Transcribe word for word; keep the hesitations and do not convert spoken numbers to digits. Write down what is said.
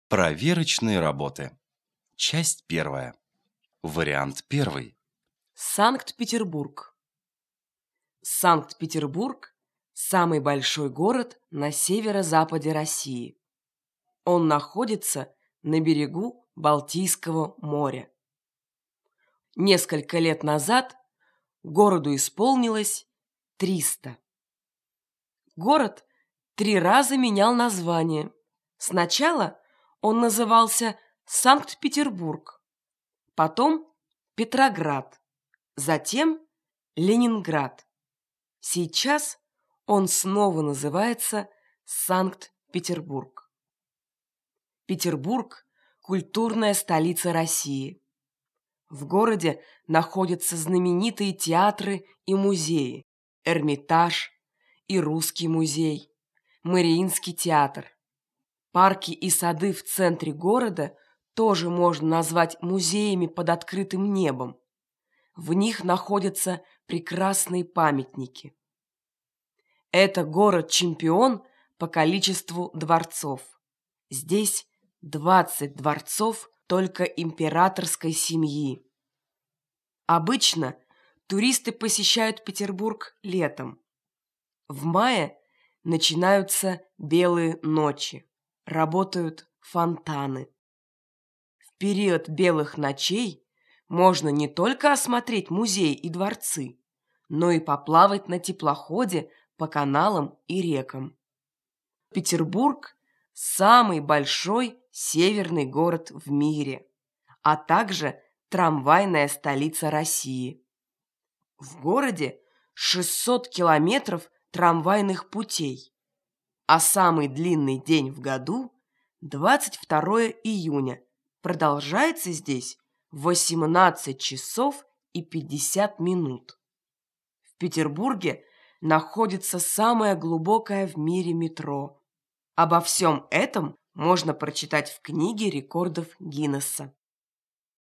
Проверочные работы. Часть первая. Вариант первый. Санкт-Петербург. Санкт-Петербург – самый большой город на северо-западе России. Он находится на берегу Балтийского моря. Несколько лет назад городу исполнилось триста. Город три раза менял название. Сначала он назывался Санкт-Петербург, потом Петроград, затем Ленинград. Сейчас он снова называется Санкт-Петербург. Петербург – культурная столица России. В городе находятся знаменитые театры и музеи: Эрмитаж и Русский музей, Мариинский театр. Парки и сады в центре города тоже можно назвать музеями под открытым небом. В них находятся прекрасные памятники. Это город-чемпион по количеству дворцов. Здесь двадцать дворцов только императорской семьи. Обычно туристы посещают Петербург летом. В мае начинаются белые ночи, работают фонтаны. В период белых ночей можно не только осмотреть музеи и дворцы, но и поплавать на теплоходе по каналам и рекам. Петербург – самый большой северный город в мире, а также трамвайная столица России. В городе шестьсот километров трамвайных путей, а самый длинный день в году – двадцать второе июня. Продолжается здесь восемнадцать часов и пятьдесят минут. В Петербурге находится самое глубокое в мире метро. Обо всем этом можно прочитать в книге рекордов Гиннесса.